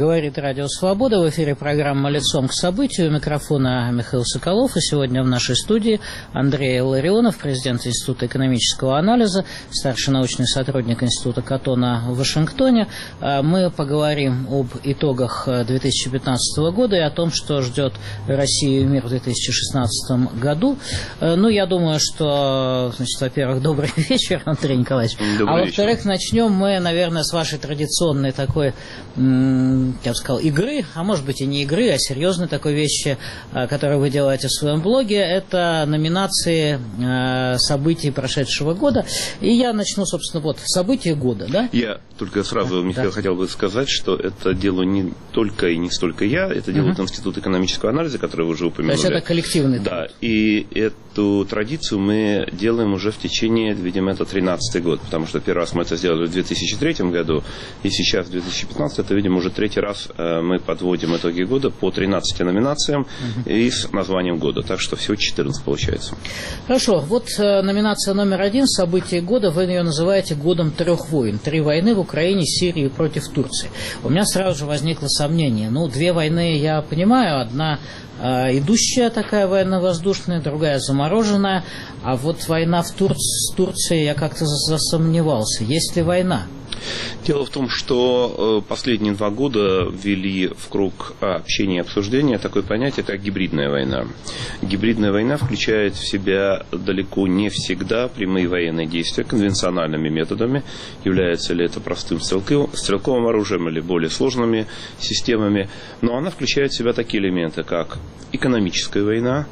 Говорит Радио Свобода. В эфире программа «Лицом к событию». У микрофона Михаил Соколов. И сегодня в нашей студии Андрей Илларионов, президент Института экономического анализа, старший научный сотрудник Института Каттона в Вашингтоне. Мы поговорим об итогах 2015 года и о том, что ждет Россию и мир в 2016 году. Ну, я думаю, что, значит, во-первых, добрый вечер, Андрей Николаевич. Добрый во-вторых, начнем мы, наверное, с вашей традиционной такой, я бы сказал, игры, а может быть и не игры, а серьезной такой вещи, которую вы делаете в своем блоге. Это номинации событий прошедшего года. И я начну, собственно, вот события года, да? Я только сразу, Михаил, хотел бы сказать, что это делаю не только и не столько я, это делает Институт экономического анализа, который вы уже упомянули. То есть это коллективный труд. Да, и эту традицию мы делаем уже в течение, видимо, это 13-й год, потому что первый раз мы это сделали в 2003 году, и сейчас в 2015, это, видимо, уже третий раз мы подводим итоги года по 13 номинациям и с названием года, так что всего 14 получается. Хорошо, вот номинация номер 1, события года, вы ее называете годом 3 войн. 3 войны в Украине, Сирии против Турции. У меня сразу же возникло сомнение. Ну, 2 войны я понимаю, одна идущая такая военно-воздушная, другая замороженная, а вот война с Турцией я как-то засомневался. Есть ли война? Дело в том, что последние 2 года ввели в круг общения и обсуждения такое понятие, как гибридная война. Гибридная война включает в себя далеко не всегда прямые военные действия конвенциональными методами. Является ли это простым стрелковым оружием или более сложными системами. Но она включает в себя такие элементы, как экономическая война,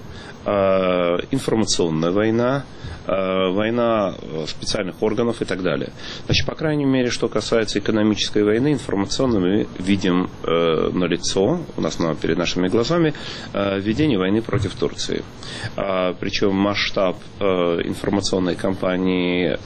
информационная война, война специальных органов и так далее. Значит, по крайней мере, что касается экономической войны, информационной мы видим налицо, у нас перед нашими глазами, введение войны против Турции. Причем масштаб информационной кампании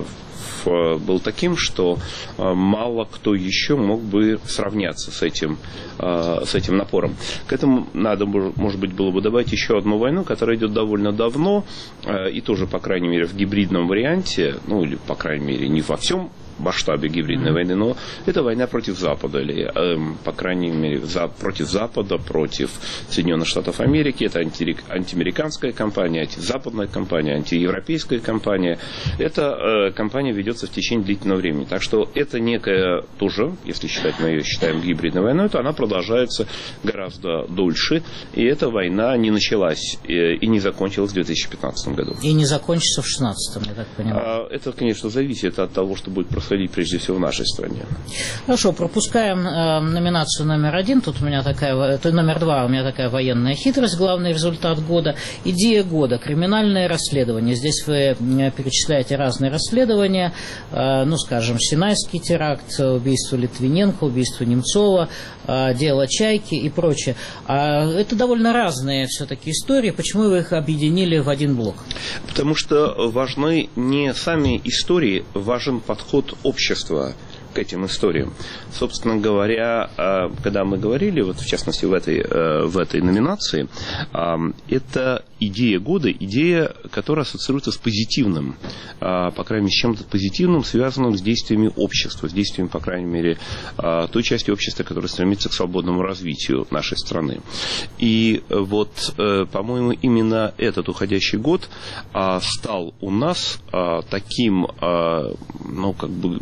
был таким, что мало кто еще мог бы сравняться с этим напором. К этому надо, может быть, было бы добавить еще одну войну, которая идет довольно давно, и тоже, по крайней мере, в гибридном варианте, ну, или, по крайней мере, не во всем масштабе гибридной войны, но это война против Запада, или, по крайней мере, против Запада, против Соединенных Штатов Америки. Это антиамериканская кампания, антизападная кампания, антиевропейская кампания. Эта кампания ведется в течение длительного времени. Так что это некая тоже, если считать, мы ее считаем гибридной войной, то она продолжается гораздо дольше. И эта война не началась и не закончилась в 2015 году. И не закончится в 2016, я так понимаю. Это, конечно, зависит от того, что будет происходить прежде всего в нашей стране. Хорошо, пропускаем номинацию номер 1. Тут у меня такая, номер 2, у меня такая военная хитрость, главный результат года. Идея года, криминальное расследование. Здесь вы перечисляете разные расследования, ну, скажем, Синайский теракт, убийство Литвиненко, убийство Немцова, дело Чайки и прочее. Это довольно разные все-таки истории. Почему вы их объединили в один блок? Потому что важны не сами истории, важен подход общества к этим историям. Собственно говоря, когда мы говорили, вот в частности в этой номинации, это идея года, идея, которая ассоциируется с позитивным, по крайней мере, с чем-то позитивным, связанным с действиями общества, с действиями, по крайней мере, той части общества, которая стремится к свободному развитию нашей страны. И вот, по-моему, именно этот уходящий год стал у нас таким, ну, как бы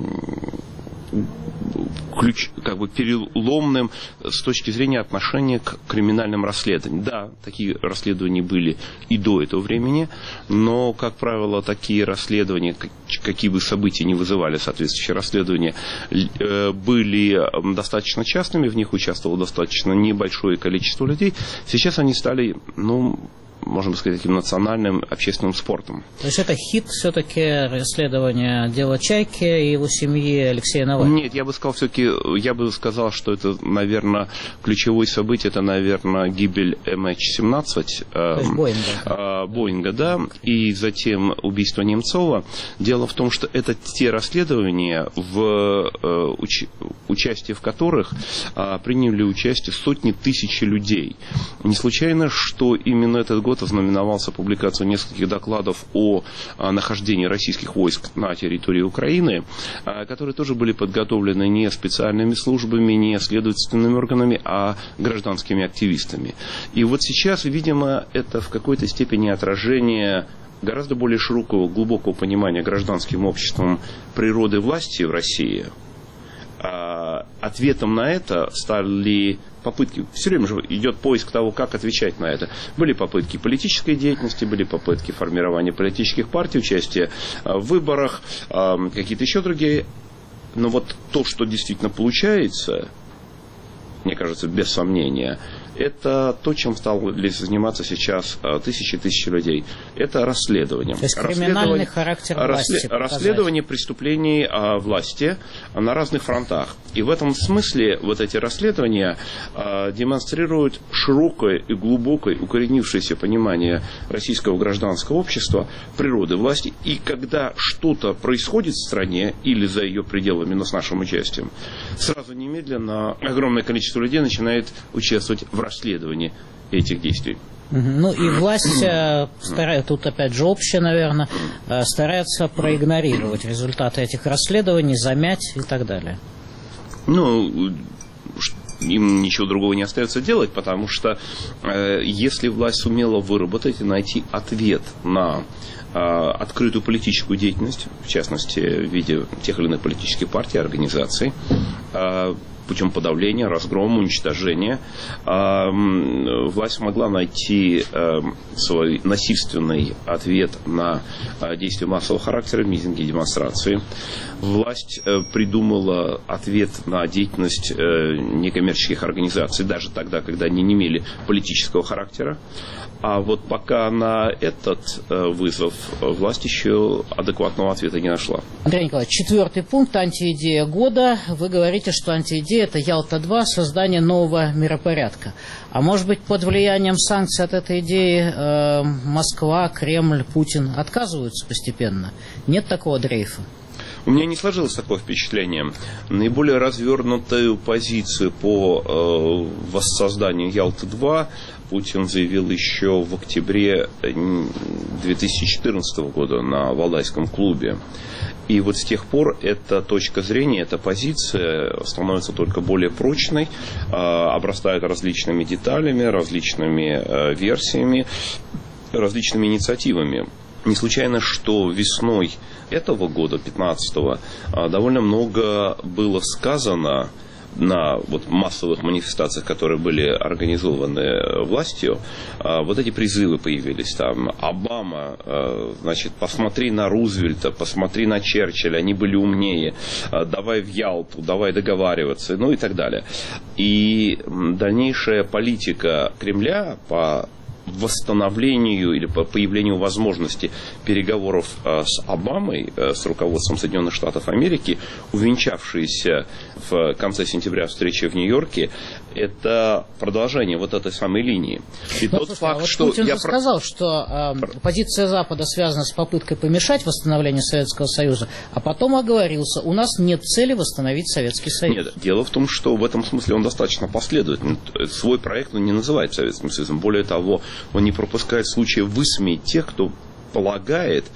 переломным с точки зрения отношения к криминальным расследованиям. Да, такие расследования были и до этого времени, но, как правило, такие расследования, какие бы события ни вызывали соответствующие расследования, были достаточно частными, в них участвовало достаточно небольшое количество людей. Сейчас они стали, ну, можно сказать, таким национальным общественным спортом. То есть это хит все-таки расследование дела Чайки и его семьи Алексея Навального? Нет, я бы сказал, что это, наверное, ключевое событие, это, наверное, гибель MH17, то есть Боинга, да, и затем убийство Немцова. Дело в том, что это те расследования, в участие в которых приняли участие сотни тысяч людей. Не случайно, что именно этот год ознаменовался публикацией нескольких докладов о нахождении российских войск на территории Украины, которые тоже были подготовлены не специальными службами, не следственными органами, а гражданскими активистами. И вот сейчас, видимо, это в какой-то степени отражение гораздо более широкого, глубокого понимания гражданским обществом природы власти в России. Ответом на это стали попытки, все время же идет поиск того, как отвечать на это. Были попытки политической деятельности, были попытки формирования политических партий, участия в выборах, какие-то еще другие. Но вот то, что действительно получается, мне кажется, без сомнения, это то, чем стали заниматься сейчас тысячи людей. Это расследование. То есть криминальный характер власти. Расследование преступлений власти на разных фронтах. И в этом смысле вот эти расследования демонстрируют широкое и глубокое укоренившееся понимание российского гражданского общества, природы власти. И когда что-то происходит в стране или за ее пределами, но с нашим участием, сразу немедленно огромное количество людей начинает участвовать в расследовании этих действий. Ну и власть старается, тут опять же общая, наверное, старается проигнорировать результаты этих расследований, замять и так далее. Ну, им ничего другого не остается делать, потому что если власть сумела выработать и найти ответ на открытую политическую деятельность, в частности, в виде тех или иных политических партий, организаций, путем подавления, разгрома, уничтожения, власть могла найти свой насильственный ответ на действия массового характера, митинги, демонстрации. Власть придумала ответ на деятельность некоммерческих организаций, даже тогда, когда они не имели политического характера. А вот пока на этот вызов власть еще адекватного ответа не нашла. Андрей Николаевич, 4-й пункт, антиидея года. Вы говорите, что антиидея – это Ялта-2, создание нового миропорядка. А может быть, под влиянием санкций от этой идеи Москва, Кремль, Путин отказываются постепенно? Нет такого дрейфа? У меня не сложилось такое впечатление. Наиболее развернутую позицию по воссозданию Ялты-2 Путин заявил еще в октябре 2014 года на Валдайском клубе. И вот с тех пор эта точка зрения, эта позиция становится только более прочной, обрастает различными деталями, различными версиями, различными инициативами. Не случайно, что весной этого года, 15-го, довольно много было сказано на вот массовых манифестациях, которые были организованы властью. Вот эти призывы появились там. Обама, значит, посмотри на Рузвельта, посмотри на Черчилля, они были умнее, давай в Ялту, давай договариваться, ну и так далее. И дальнейшая политика Кремля по восстановлению или по появлению возможности переговоров с Обамой, с руководством Соединенных Штатов Америки, увенчавшиеся в конце сентября встречи в Нью-Йорке, это продолжение вот этой самой линии. И тот факт, вот что Путин сказал, что позиция Запада связана с попыткой помешать восстановлению Советского Союза, а потом оговорился, у нас нет цели восстановить Советский Союз. Нет, дело в том, что в этом смысле он достаточно последовательный. Свой проект он не называет Советским Союзом. Более того, он не пропускает случая высмеять тех, кто полагает,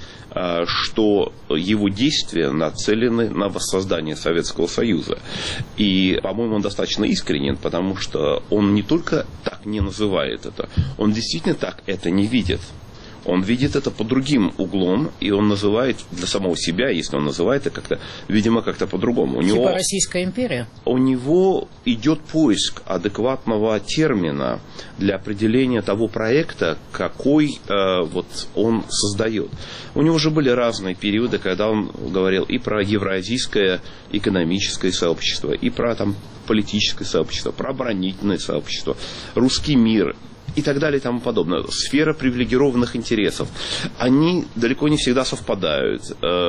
что его действия нацелены на воссоздание Советского Союза. И, по-моему, он достаточно искренен, потому что он не только так не называет это, он действительно так это не видит. Он видит это под другим углом, и он называет для самого себя, если он называет это как-то, видимо, как-то по-другому. Типа Российская империя? У него идет поиск адекватного термина для определения того проекта, какой вот он создает. У него же были разные периоды, когда он говорил и про евразийское экономическое сообщество, и про там политическое сообщество, про оборонительное сообщество, русский мир и так далее и тому подобное. Сфера привилегированных интересов. Они далеко не всегда совпадают.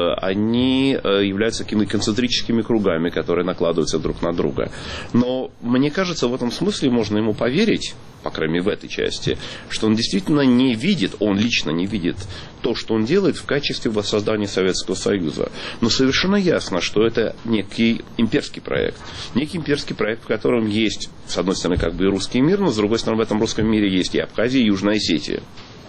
Они являются такими концентрическими кругами, которые накладываются друг на друга. Но мне кажется, в этом смысле можно ему поверить, по крайней мере в этой части, что он действительно не видит, он лично не видит то, что он делает в качестве воссоздания Советского Союза. Но совершенно ясно, что это некий имперский проект. Некий имперский проект, в котором есть, с одной стороны, как бы и русский мир, но с другой стороны, в этом русском мире есть и Абхазия, и Южная Осетия.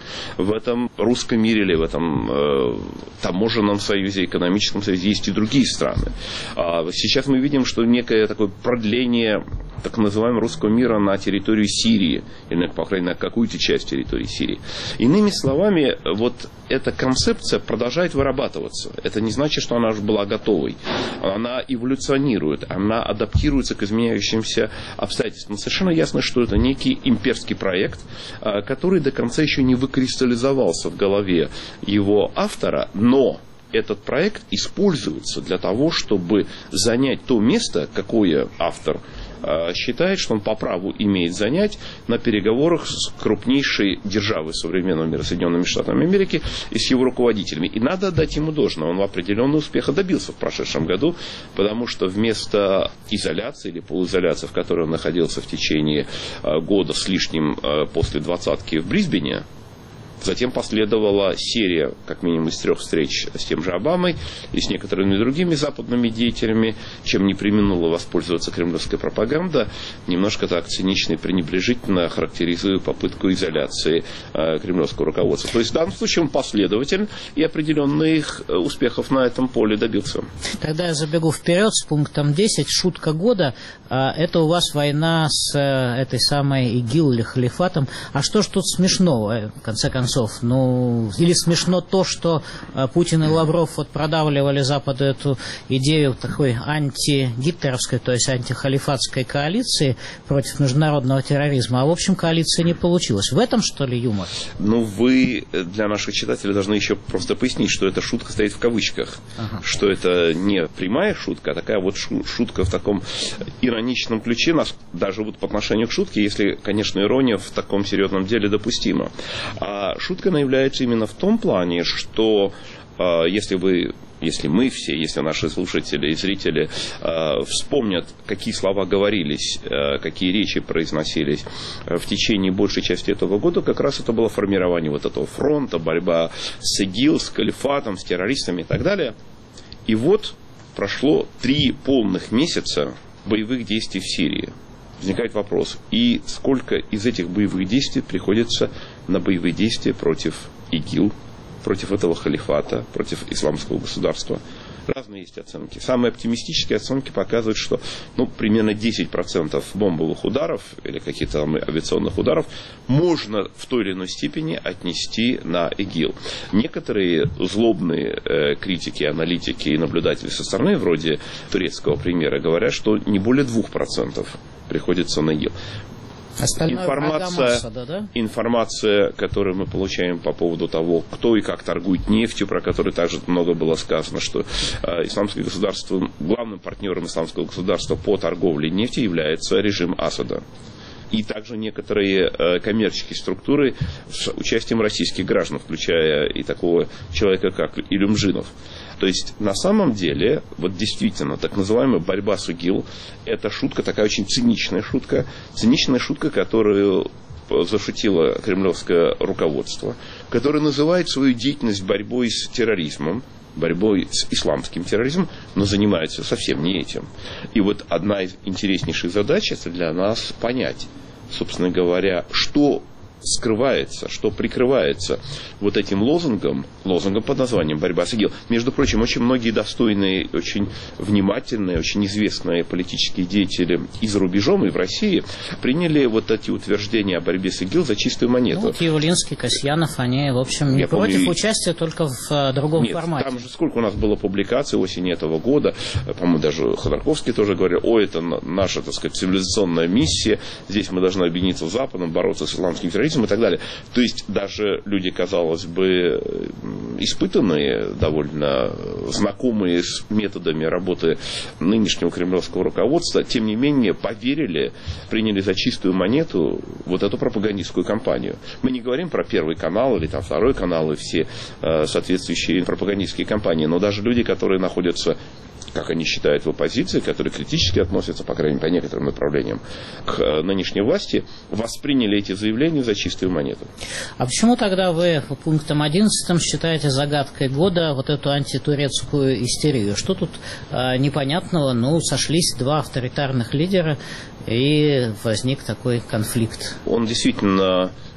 в этом русском мире или в этом таможенном союзе, экономическом союзе есть и другие страны. Сейчас мы видим, что некое такое продление так называемого русского мира на территорию Сирии, или, по крайней мере, на какую-то часть территории Сирии. Иными словами, вот эта концепция продолжает вырабатываться. Это не значит, что она уже была готовой. Она эволюционирует, она адаптируется к изменяющимся обстоятельствам. Совершенно ясно, что это некий имперский проект, который до конца еще не выкристаллизовался в голове его автора, но этот проект используется для того, чтобы занять то место, какое автор считает, что он по праву имеет занять на переговорах с крупнейшей державой современного мира, Соединенными Штатами Америки, и с его руководителями. И надо отдать ему должное. Он определенного успеха добился в прошедшем году, потому что вместо изоляции или полуизоляции, в которой он находился в течение года с лишним после двадцатки в Брисбене, затем последовала серия, как минимум, из 3 встреч с тем же Обамой и с некоторыми другими западными деятелями, чем не преминула воспользоваться кремлевская пропаганда, немножко так цинично и пренебрежительно характеризуя попытку изоляции кремлевского руководства. То есть в данном случае он последователь и определенных успехов на этом поле добился. Тогда я забегу вперед с пунктом 10. Шутка года. Это у вас война с этой самой ИГИЛ или халифатом. А что ж тут смешного, в конце концов? Или смешно то, что Путин и Лавров вот продавливали Западу эту идею такой антигитлеровской, то есть антихалифатской коалиции против международного терроризма, а в общем коалиция не получилась. В этом, что ли, юмор? Вы для наших читателей должны еще просто пояснить, что эта шутка стоит в кавычках, что это не прямая шутка, а такая вот шутка в таком ироничном ключе, даже вот по отношению к шутке, если, конечно, ирония в таком серьезном деле допустима. Шутка она является именно в том плане, что если наши слушатели и зрители вспомнят, какие слова говорились, какие речи произносились в течение большей части этого года, как раз это было формирование вот этого фронта, борьба с ИГИЛ, с халифатом, с террористами и так далее. И вот прошло 3 полных месяца боевых действий в Сирии. Возникает вопрос, и сколько из этих боевых действий приходится на боевые действия против ИГИЛ, против этого халифата, против исламского государства? Разные есть оценки. Самые оптимистические оценки показывают, что примерно 10% бомбовых ударов или каких-то авиационных ударов можно в той или иной степени отнести на ИГИЛ. Некоторые злобные критики, аналитики и наблюдатели со стороны, вроде турецкого примера, говорят, что не более 2% приходится на ИГИЛ. Информация, которую мы получаем по поводу того, кто и как торгует нефтью, про которую также много было сказано, что исламское государство, главным партнером исламского государства по торговле нефтью является режим Асада. И также некоторые коммерческие структуры с участием российских граждан, включая и такого человека, как Илюмжинов. То есть, на самом деле, вот действительно, так называемая борьба с ИГИЛ, это шутка, такая очень циничная шутка, которую зашутило кремлевское руководство, которое называет свою деятельность борьбой с терроризмом, борьбой с исламским терроризмом, но занимается совсем не этим. И вот одна из интереснейших задач это для нас понять, собственно говоря, что скрывается, что прикрывается вот этим лозунгом под названием «Борьба с ИГИЛ». Между прочим, очень многие достойные, очень внимательные, очень известные политические деятели и за рубежом, и в России приняли вот эти утверждения о борьбе с ИГИЛ за чистую монету. Явлинский, Касьянов, они, в общем, не против участия, только в другом формате. Там же сколько у нас было публикаций осенью этого года, по-моему, даже Ходорковский тоже говорил, это наша, так сказать, цивилизационная миссия, здесь мы должны объединиться с Западом, бороться с исламским терроризмом и так далее. То есть даже люди, казалось бы, испытанные, довольно знакомые с методами работы нынешнего кремлевского руководства, тем не менее поверили, приняли за чистую монету вот эту пропагандистскую кампанию. Мы не говорим про Первый канал или там Второй канал и все соответствующие пропагандистские кампании, но даже люди, которые находятся, как они считают, в оппозиции, которые критически относятся, по крайней мере, по некоторым направлениям, к нынешней власти, восприняли эти заявления за чистую монету. А почему тогда вы пунктом 11 считаете загадкой года вот эту антитурецкую истерию? Что тут непонятного? Сошлись 2 авторитарных лидера, и возник такой конфликт. Он действительно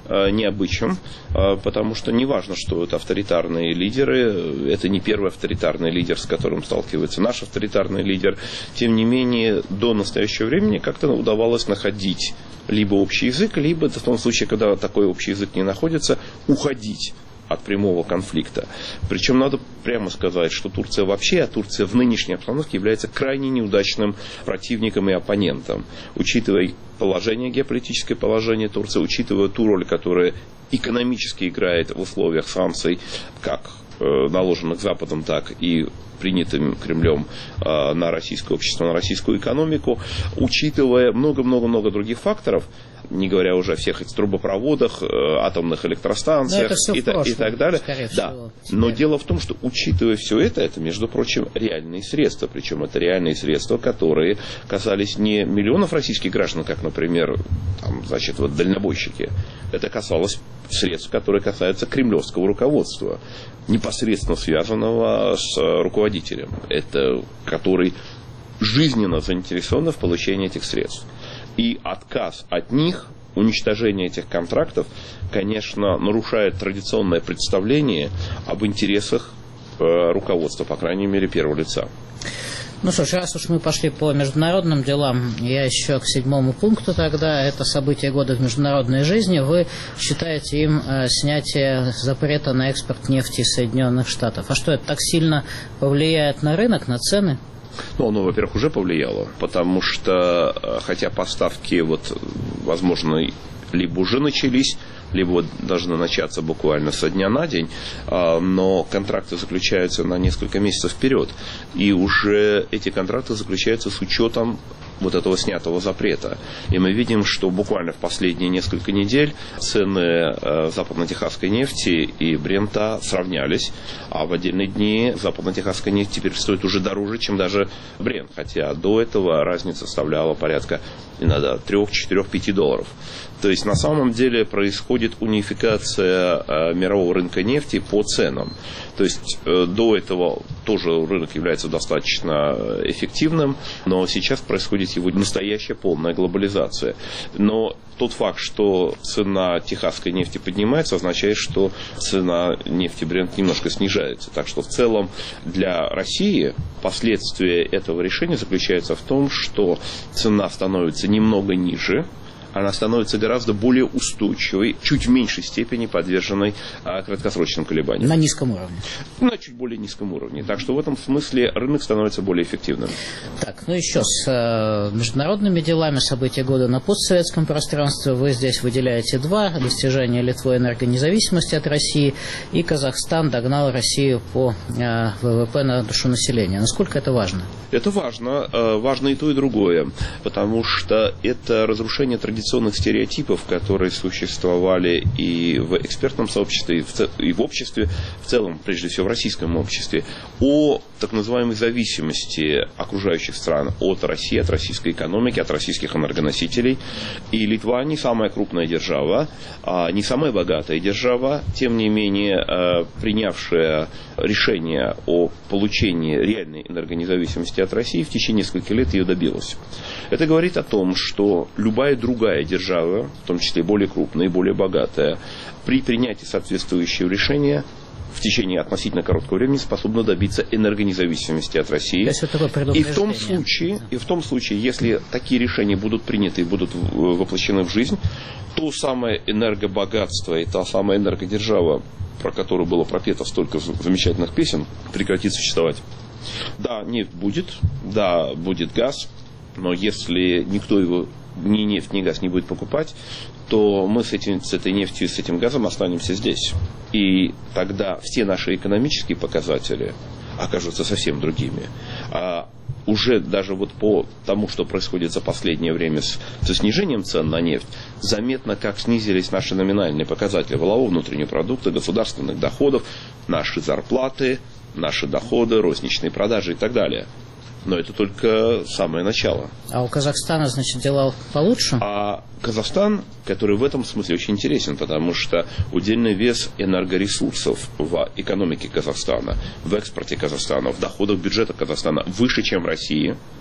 необычен, потому что не важно, что это авторитарные лидеры, это не первый авторитарный лидер, с которым сталкивается наш авторитарный лидер. Тем не менее, до настоящего времени как-то удавалось находить либо общий язык, либо в том случае, когда такой общий язык не находится, уходить от прямого конфликта. Причем надо прямо сказать, что Турция вообще, а Турция в нынешней обстановке является крайне неудачным противником и оппонентом. Учитывая положение, геополитическое положение Турции, учитывая ту роль, которую экономически играет в условиях санкций, как наложенных Западом, так и принятым Кремлем на российское общество, на российскую экономику, учитывая много-много-много других факторов, не говоря уже о всех этих трубопроводах, атомных электростанциях и так далее. Да. Но дело в том, что, учитывая все это, между прочим, реальные средства. Причем это реальные средства, которые касались не миллионов российских граждан, как, например, дальнобойщики. Это касалось средств, которые касаются кремлевского руководства, непосредственно связанного с руководителем, который жизненно заинтересован в получении этих средств. И отказ от них, уничтожение этих контрактов, конечно, нарушает традиционное представление об интересах руководства, по крайней мере, первого лица. Ну что ж, раз уж мы пошли по международным делам, я еще к 7-му пункту тогда, это события года в международной жизни. Вы считаете им снятие запрета на экспорт нефти из Соединенных Штатов. А что, это так сильно повлияет на рынок, на цены? Ну, оно, во-первых, уже повлияло, потому что, хотя поставки, возможно, либо уже начались, либо должны начаться буквально со дня на день, но контракты заключаются на несколько месяцев вперед. И уже эти контракты заключаются с учетом этого снятого запрета. И мы видим, что буквально в последние несколько недель цены западно-техасской нефти и Брента сравнялись, а в отдельные дни западно-техасская нефть теперь стоит уже дороже, чем даже Брент, хотя до этого разница составляла порядка иногда 3, 4, 5 долларов. То есть на самом деле происходит унификация мирового рынка нефти по ценам. То есть до этого тоже рынок является достаточно эффективным, но сейчас происходит его настоящая полная глобализация. Но тот факт, что цена техасской нефти поднимается, означает, что цена нефти Брент немножко снижается. Так что в целом для России последствия этого решения заключается в том, что цена становится немного ниже, она становится гораздо более устойчивой, чуть в меньшей степени подверженной краткосрочным колебаниям. На низком уровне. На чуть более низком уровне. Так что в этом смысле рынок становится более эффективным. Так, еще с международными делами, события года на постсоветском пространстве. Вы здесь выделяете 2. Достижение Литвы энергонезависимости от России, и Казахстан догнал Россию по ВВП на душу населения. Насколько это важно? Это важно. Важно и то, и другое. Потому что это разрушение традиционных стереотипов, которые существовали и в экспертном сообществе, и в обществе в целом, прежде всего в российском обществе, о так называемой зависимости окружающих стран от России, от российской экономики, от российских энергоносителей. И Литва не самая крупная держава, не самая богатая держава, тем не менее принявшая решение о получении реальной энергонезависимости от России, в течение нескольких лет ее добилась. Это говорит о том, что любая другая держава, в том числе более крупная и более богатая, при принятии соответствующего решения в течение относительно короткого времени способна добиться энергонезависимости от России. И в том случае, если такие решения будут приняты и будут воплощены в жизнь, то самое энергобогатство и та самая энергодержава, про которую было пропето столько замечательных песен, прекратит существовать. Да, нефть будет, да, будет газ, но если никто его, ни нефть, ни газ не будет покупать, то мы с этой нефтью и с этим газом останемся здесь. И тогда все наши экономические показатели окажутся совсем другими. Уже даже по тому, что происходит за последнее время со снижением цен на нефть, заметно, как снизились наши номинальные показатели валового внутреннего продукта, государственных доходов, наши зарплаты, наши доходы, розничные продажи и так далее. Но это только самое начало. А у Казахстана, значит, дела получше? А Казахстан, который в этом смысле очень интересен, потому что удельный вес энергоресурсов в экономике Казахстана, в экспорте Казахстана, в доходах бюджета Казахстана выше, чем в России.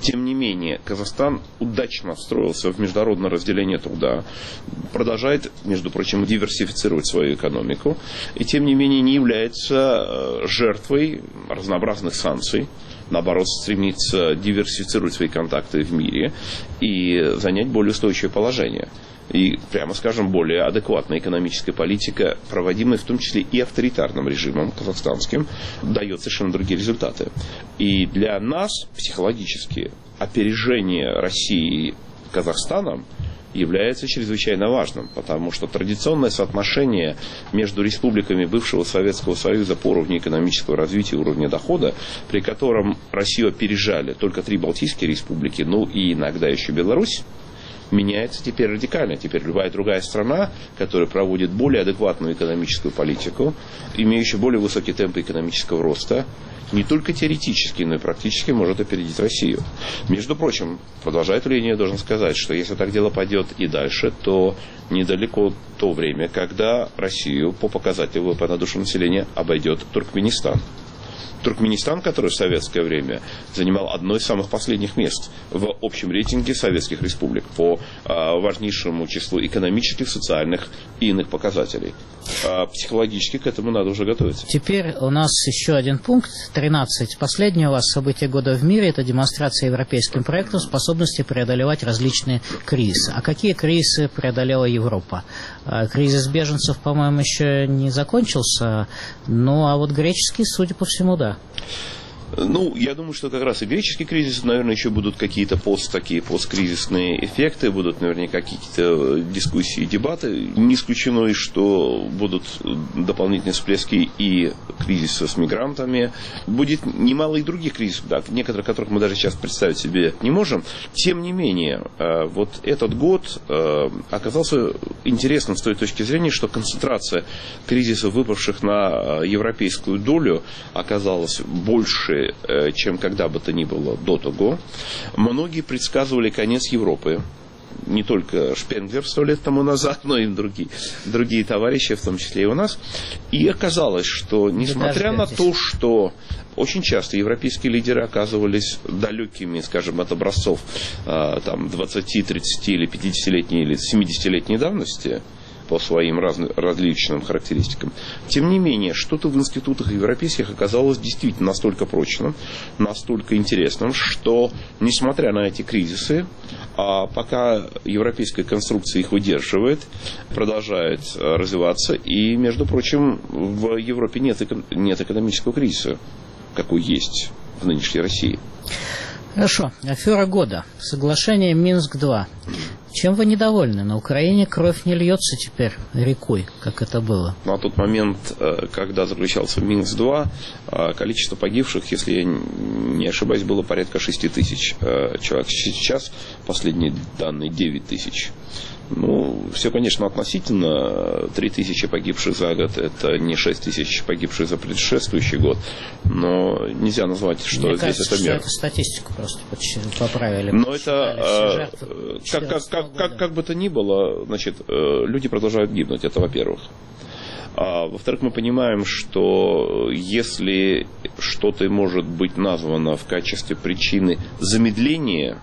Тем не менее, Казахстан удачно встроился в международное разделение труда, продолжает, между прочим, диверсифицировать свою экономику, и тем не менее не является жертвой разнообразных санкций. Наоборот, стремится диверсифицировать свои контакты в мире и занять более устойчивое положение. И, прямо скажем, более адекватная экономическая политика, проводимая в том числе и авторитарным режимом казахстанским, дает совершенно другие результаты. И для нас психологически опережение России Казахстаном является чрезвычайно важным, потому что традиционное соотношение между республиками бывшего Советского Союза по уровню экономического развития и уровня дохода, при котором Россию опережали только 3 Балтийские республики, ну и иногда еще Беларусь, меняется теперь радикально. Теперь любая другая страна, которая проводит более адекватную экономическую политику, имеющая более высокий темп экономического роста, не только теоретически, но и практически может опередить Россию. Между прочим, продолжая линию, я должен сказать, что если так дело пойдет и дальше, то недалеко то время, когда Россию по показателю ВВП на душу населения обойдет Туркменистан. Туркменистан, который в советское время занимал одно из самых последних мест в общем рейтинге советских республик по важнейшему числу экономических, социальных и иных показателей. Психологически к этому надо уже готовиться. Теперь у нас еще один пункт, 13. Последнее у вас событие года в мире – это демонстрация европейским проектом способности преодолевать различные кризисы. А какие кризисы преодолела Европа? Кризис беженцев, по-моему, еще не закончился, ну а вот греческий, судя по всему, да. Ну, я думаю, что как раз и греческий кризис, наверное, еще будут какие-то посткризисные эффекты, будут наверняка какие-то дискуссии, дебаты. Не исключено и что будут дополнительные всплески и кризиса с мигрантами. Будет немало и других кризисов, да, некоторых которых мы даже сейчас представить себе не можем. Тем не менее, вот этот год оказался интересным с той точки зрения, что концентрация кризисов, выпавших на европейскую долю, оказалась больше, чем когда бы то ни было до того. Многие предсказывали конец Европы. Не только Шпенглер 100 лет тому назад, но и другие товарищи, в том числе и у нас. И оказалось, что несмотря на то, что очень часто европейские лидеры оказывались далекими, скажем, от образцов 20, 30 или 50-летней или 70-летней давности, по своим различным характеристикам. Тем не менее, что-то в институтах европейских оказалось действительно настолько прочным, настолько интересным, что, несмотря на эти кризисы, пока европейская конструкция их выдерживает, продолжает развиваться, и, между прочим, в Европе нет экономического кризиса, какой есть в нынешней России. Хорошо. Афера года. Соглашение Минск-2. Чем вы недовольны? На Украине кровь не льется теперь рекой, как это было. На тот момент, когда заключался Минск-2, количество погибших, если я не ошибаюсь, было порядка 6 тысяч человек. Сейчас последние данные 9 тысяч. Ну, все, конечно, относительно. 3 тысячи погибших за год – это не 6 тысяч погибших за предшествующий год. Но нельзя назвать, что мне здесь кажется, это мер. Что это статистику просто поправили. Но это, как бы то ни было, значит, люди продолжают гибнуть, это во-первых. Во-вторых, мы понимаем, что если что-то может быть названо в качестве причины замедления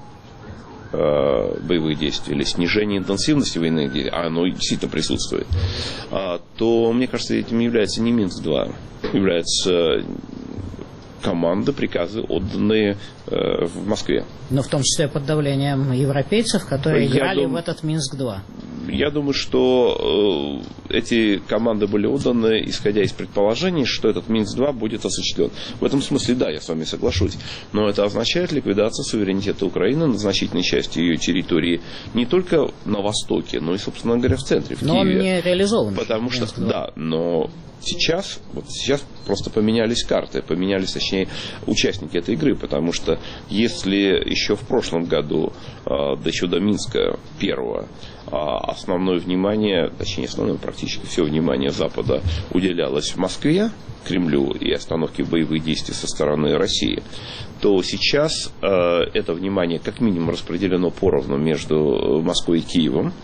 боевых действий или снижение интенсивности военных действий, а оно действительно присутствует, то, мне кажется, этим является не Минск-2, является команда, приказы, отданные в Москве. Но в том числе под давлением европейцев, которые играли в этот Минск-2. Я думаю, что эти команды были отданы, исходя из предположений, что этот Минск-2 будет осуществлен. В этом смысле, да, я с вами соглашусь. Но это означает ликвидацию суверенитета Украины на значительной части ее территории не только на востоке, но и, собственно говоря, в центре, в Киеве. Но он не реализован. Потому что, да, но сейчас просто поменялись карты, поменялись, точнее, участники этой игры, потому что если еще в прошлом году, еще до Минска первого, основное внимание, точнее, практически все внимание Запада уделялось Москве, Кремлю и остановке боевых действий со стороны России, то сейчас это внимание как минимум распределено поровну между Москвой и Киевом,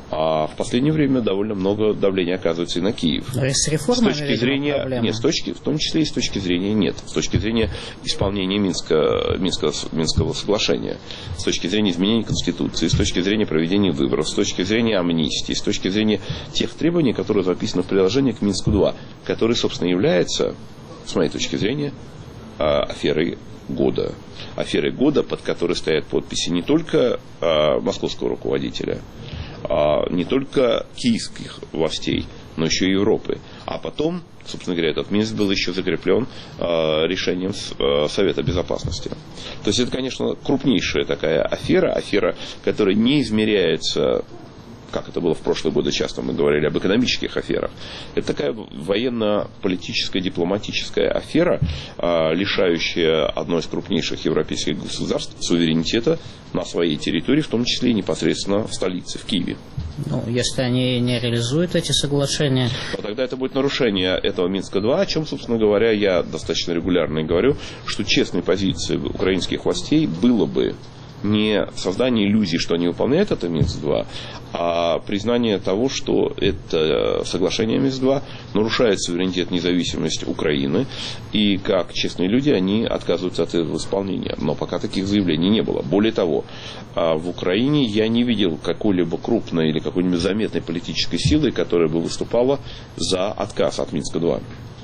А в последнее время довольно много давления оказывается и на Киев. С реформами, с точки зрения, нет, в том числе и с точки зрения нет. С точки зрения исполнения Минского соглашения, с точки зрения изменения Конституции, с точки зрения проведения выборов, с точки зрения амнистии, с точки зрения тех требований, которые записаны в приложении к Минску-2, который, собственно, является, с моей точки зрения, аферой года. Аферой года, под которой стоят подписи не только московского руководителя, не только киевских властей, но еще и Европы. А потом, собственно говоря, этот Минск был еще закреплен решением Совета Безопасности. То есть это, конечно, крупнейшая такая афера, которая не измеряется, как это было в прошлые годы, часто мы говорили об экономических аферах. Это такая военно-политическая, дипломатическая афера, лишающая одно из крупнейших европейских государств суверенитета на своей территории, в том числе и непосредственно в столице, в Киеве. Ну, если они не реализуют эти соглашения... то тогда это будет нарушение этого Минска-2, о чем, собственно говоря, я достаточно регулярно и говорю, что честной позиции украинских властей было бы не создание иллюзий, что они выполняют это Минск-2, а признание того, что это соглашение Минск-2 нарушает суверенитет, независимость Украины, и как честные люди они отказываются от этого исполнения. Но пока таких заявлений не было. Более того, в Украине я не видел какой-либо крупной или какой-нибудь заметной политической силы, которая бы выступала за отказ от Минска-2.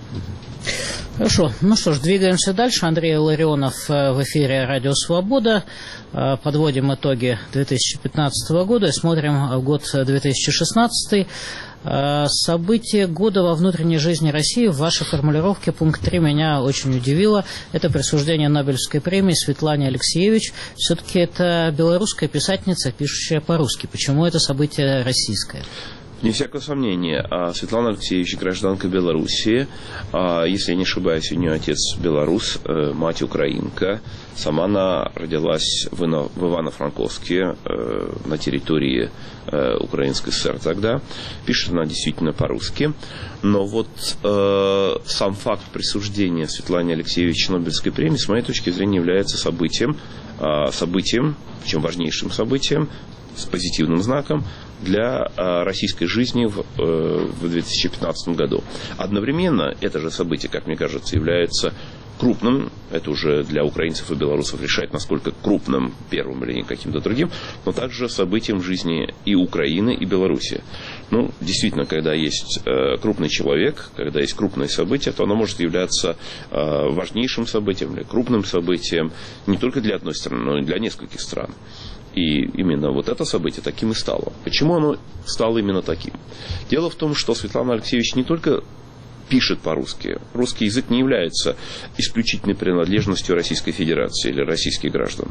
Хорошо. Ну что ж, двигаемся дальше. Андрей Илларионов в эфире «Радио Свобода». Подводим итоги 2015 года и смотрим в год 2016. Событие года во внутренней жизни России. В вашей формулировке пункт 3 меня очень удивило. Это присуждение Нобелевской премии Светлане Алексеевич. Все-таки это белорусская писательница, пишущая по-русски. Почему это событие российское? Не всякого сомнения, Светлана Алексеевич гражданка Белоруссии. Если я не ошибаюсь, у нее отец белорус, мать украинка. Сама она родилась в Ивано-Франковске, на территории Украинской ССР тогда. Пишет она действительно по-русски. Но вот сам факт присуждения Светлане Алексеевич Нобелевской премии, с моей точки зрения, является событием, причем важнейшим событием, с позитивным знаком для российской жизни в 2015 году. Одновременно это же событие, как мне кажется, является крупным, это уже для украинцев и белорусов решать, насколько крупным, первым или каким-то другим, но также событием жизни и Украины, и Беларуси. Ну, действительно, когда есть крупный человек, когда есть крупное событие, то оно может являться важнейшим событием или крупным событием не только для одной страны, но и для нескольких стран. И именно вот это событие таким и стало. Почему оно стало именно таким? Дело в том, что Светлана Алексеевич не только пишет по-русски. Русский язык не является исключительной принадлежностью Российской Федерации или российских граждан.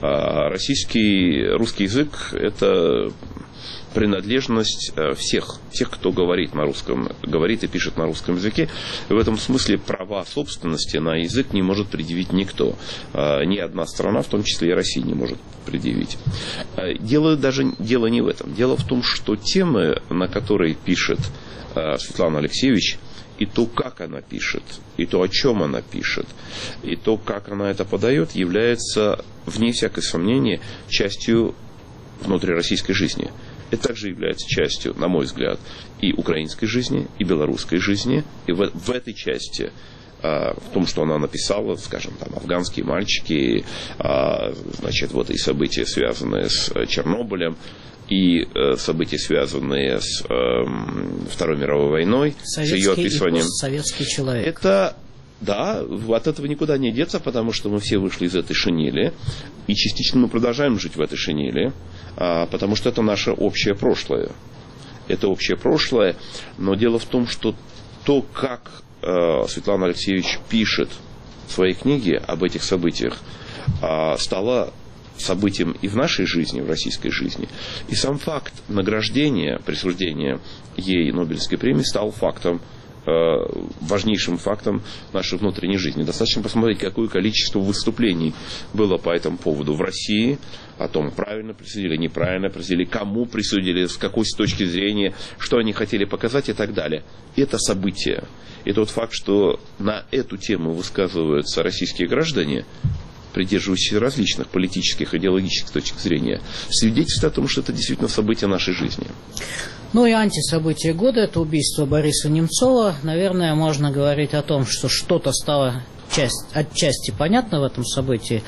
Русский язык – это принадлежность всех, тех, кто говорит на русском, говорит и пишет на русском языке. В этом смысле права собственности на язык не может предъявить никто. Ни одна страна, в том числе и Россия, не может предъявить. Дело не в этом. Дело в том, что темы, на которые пишет Светлана Алексеевич, и то, как она пишет, и то, о чем она пишет, и то, как она это подает, является, вне всякого сомнения, частью внутрироссийской жизни. Это также является частью, на мой взгляд, и украинской жизни, и белорусской жизни. И в этой части, в том, что она написала, скажем, там, афганские мальчики, значит, вот и события, связанные с Чернобылем, и события, связанные с Второй мировой войной, советский, с ее описанием. Советский человек. Это, да, от этого никуда не деться, потому что мы все вышли из этой шинели, и частично мы продолжаем жить в этой шинели, потому что это наше общее прошлое. Это общее прошлое, но дело в том, что то, как Светлана Алексеевич пишет в своей книге об этих событиях, стало событием и в нашей жизни, в российской жизни. И сам факт награждения, присуждения ей Нобелевской премии стал фактом, важнейшим фактом нашей внутренней жизни. Достаточно посмотреть, какое количество выступлений было по этому поводу в России, о том, правильно присудили, неправильно присудили, кому присудили, с какой точки зрения, что они хотели показать и так далее. Это событие. И тот факт, что на эту тему высказываются российские граждане, придерживающиеся различных политических, идеологических точек зрения, свидетельствует о том, что это действительно событие нашей жизни. Ну и антисобытие года – это убийство Бориса Немцова. Наверное, можно говорить о том, что что-то стало отчасти понятно в этом событии.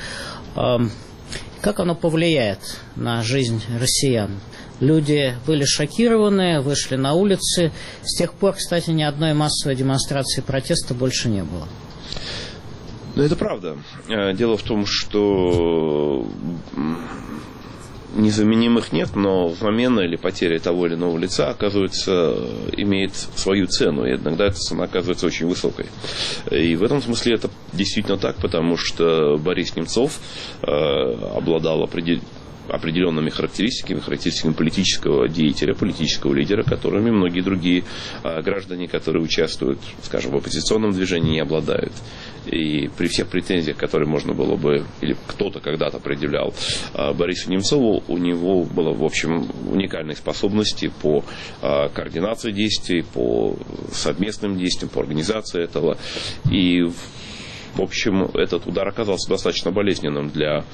Как оно повлияет на жизнь россиян? Люди были шокированы, вышли на улицы. С тех пор, кстати, ни одной массовой демонстрации протеста больше не было. Ну, это правда. Дело в том, что незаменимых нет, но замена или потеря того или иного лица, оказывается, имеет свою цену, и иногда эта цена оказывается очень высокой. И в этом смысле это действительно так, потому что Борис Немцов обладал определенными характеристиками политического деятеля, политического лидера, которыми многие другие граждане, которые участвуют, скажем, в оппозиционном движении, не обладают. И при всех претензиях, которые можно было бы, или кто-то когда-то предъявлял Борису Немцову, у него было, в общем, уникальные способности по координации действий, по совместным действиям, по организации этого. И в общем, этот удар оказался достаточно болезненным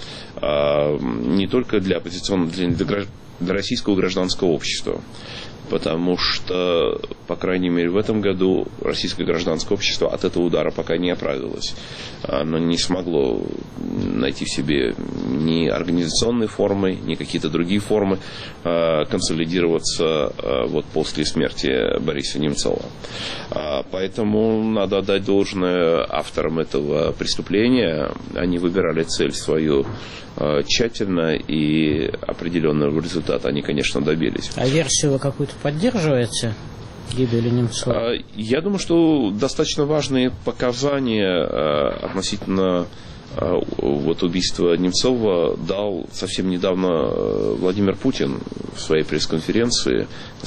не только для оппозиционного, для российского гражданского общества. Потому что, по крайней мере, в этом году российское гражданское общество от этого удара пока не оправилось. Оно не смогло найти в себе ни организационные формы, ни какие-то другие формы консолидироваться вот после смерти Бориса Немцова. Поэтому надо отдать должное авторам этого преступления. Они выбирали цель свою тщательно, и определенного результата они, конечно, добились. А версию вы какую-то поддерживаете гибели Немцова? Я думаю, что достаточно важные показания относительно вот убийства Немцова дал совсем недавно Владимир Путин в своей пресс-конференции.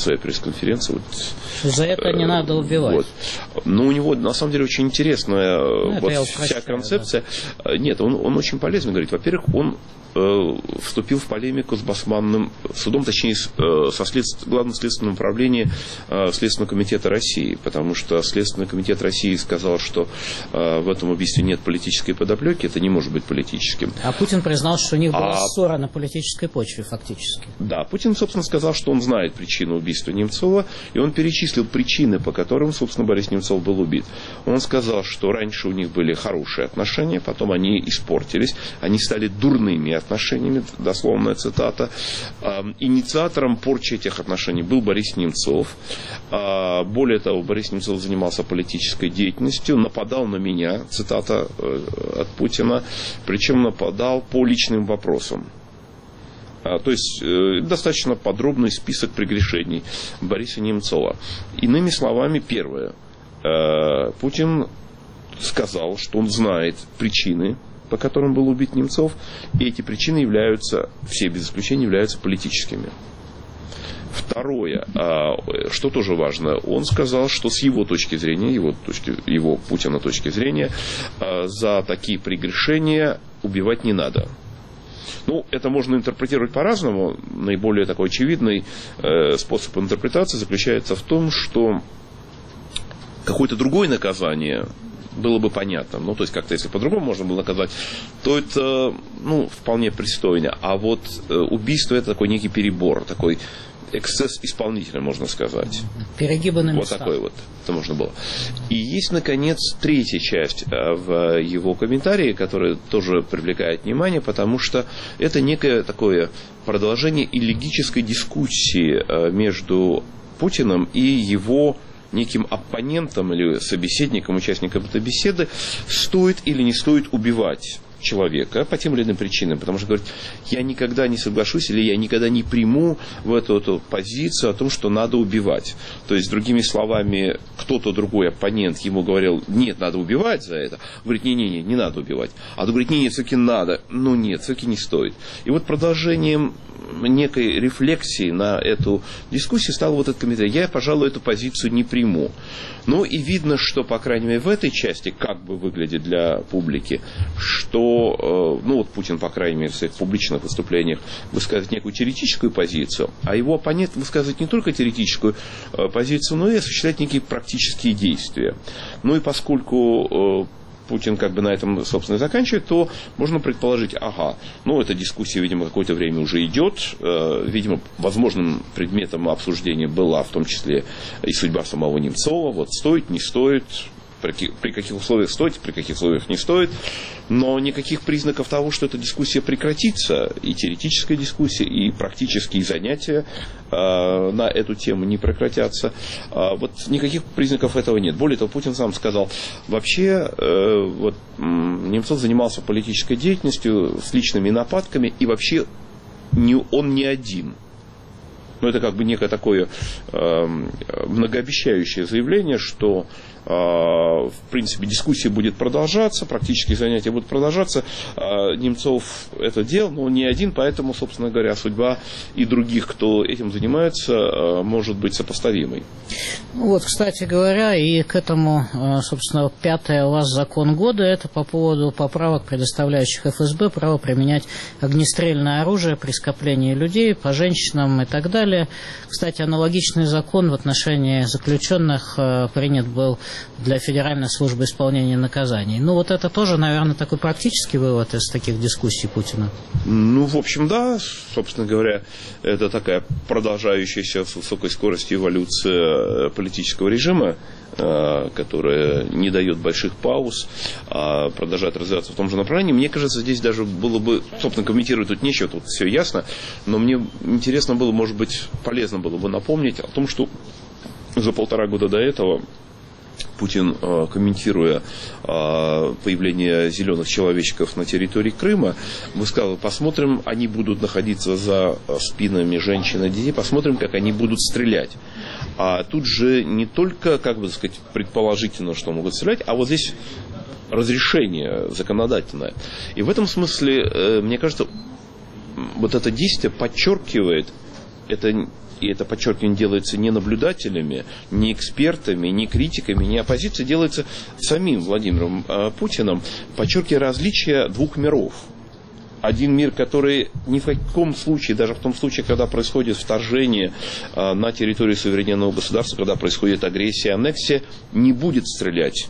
За это не надо убивать. Вот. Но у него на самом деле очень интересная вся концепция. Да. Нет, он очень полезно говорит. Во-первых, он вступил в полемику с Басманным судом, точнее, со Главным следственным управлением Следственного комитета России, потому что Следственный комитет России сказал, что в этом убийстве нет политической подоплеки, это не может быть политическим. А Путин признал, что у них была ссора на политической почве, фактически. Да, Путин, собственно, сказал, что он знает причину убийства Немцова, и он перечислил причины, по которым, собственно, Борис Немцов был убит. Он сказал, что раньше у них были хорошие отношения, потом они испортились, они стали дурными отношениями, дословная цитата. Инициатором порчи этих отношений был Борис Немцов. Более того, Борис Немцов занимался политической деятельностью, нападал на меня, цитата от Путина, причем нападал по личным вопросам. То есть достаточно подробный список прегрешений Бориса Немцова. Иными словами, первое. Путин сказал, что он знает причины, по которым был убит Немцов, и эти причины являются, все без исключения, являются политическими. Второе, что тоже важно, он сказал, что с его точки зрения, его Путина точки зрения, за такие прегрешения убивать не надо. Ну, это можно интерпретировать по-разному. Наиболее такой очевидный способ интерпретации заключается в том, что какое-то другое наказание было бы понятно. Ну, то есть, как-то, если по-другому можно было наказать, то это, вполне пристойно. А вот убийство – это такой некий перебор, такой эксцесс исполнителя, можно сказать. Перегибы на местах. Вот такой вот, это можно было. И есть, наконец, третья часть в его комментарии, которая тоже привлекает внимание, потому что это некое такое продолжение идеологической дискуссии между Путиным и его неким оппонентом или собеседником, участником этой беседы, стоит или не стоит убивать человека по тем или иным причинам, потому что говорит, я никогда не соглашусь или я никогда не приму в эту позицию о том, что надо убивать. То есть, другими словами, кто-то другой оппонент ему говорил, нет, надо убивать за это. Говорит, не надо убивать. А тот говорит, нет, все-таки надо. Ну нет, все-таки не стоит. И вот продолжением некой рефлексии на эту дискуссию стал вот этот комментарий. Я, пожалуй, эту позицию не приму. Ну и видно, что, по крайней мере, в этой части, как бы выглядит для публики, что, вот Путин, по крайней мере, в своих публичных выступлениях высказывает некую теоретическую позицию, а его оппонент высказывает не только теоретическую позицию, но и осуществляет некие практические действия. Ну и поскольку Путин как бы на этом, собственно, и заканчивает, то можно предположить, эта дискуссия, видимо, какое-то время уже идет, видимо, возможным предметом обсуждения была в том числе и судьба самого Немцова, вот стоит, не стоит, при каких условиях стоит, при каких условиях не стоит, но никаких признаков того, что эта дискуссия прекратится, и теоретическая дискуссия, и практические занятия на эту тему не прекратятся. Вот никаких признаков этого нет. Более того, Путин сам сказал, вообще Немцов занимался политической деятельностью с личными нападками, и вообще он не один. Но это как бы некое такое многообещающее заявление, что в принципе дискуссия будет продолжаться, практические занятия будут продолжаться. Немцов это делал, но он не один, поэтому, собственно говоря, судьба и других, кто этим занимается, может быть сопоставимой. Вот, кстати говоря, и к этому, собственно, 5-й у вас закон года, это по поводу поправок, предоставляющих ФСБ право применять огнестрельное оружие при скоплении людей, по женщинам и так далее. Кстати, аналогичный закон в отношении заключенных принят был для Федеральной службы исполнения наказаний. Ну, вот это тоже, наверное, такой практический вывод из таких дискуссий Путина. Ну, в общем, да. Собственно говоря, это такая продолжающаяся с высокой скоростью эволюция политического режима, которая не дает больших пауз, а продолжает развиваться в том же направлении. Мне кажется, здесь даже было бы, собственно, комментировать тут нечего, тут все ясно, но мне интересно было, может быть, полезно было бы напомнить о том, что за 1,5 года до этого Путин, комментируя появление зеленых человечков на территории Крыма, высказал: посмотрим, они будут находиться за спинами женщин и детей, посмотрим, как они будут стрелять. А тут же не только, как бы сказать, предположительно, что могут стрелять, а вот здесь разрешение законодательное. И в этом смысле, мне кажется, вот это действие подчеркивает, и это подчеркивание делается не наблюдателями, не экспертами, не критиками, не оппозицией, делается самим Владимиром Путиным, подчеркивая различия двух миров. Один мир, который ни в каком случае, даже в том случае, когда происходит вторжение на территорию суверенного государства, когда происходит агрессия, аннексия, не будет стрелять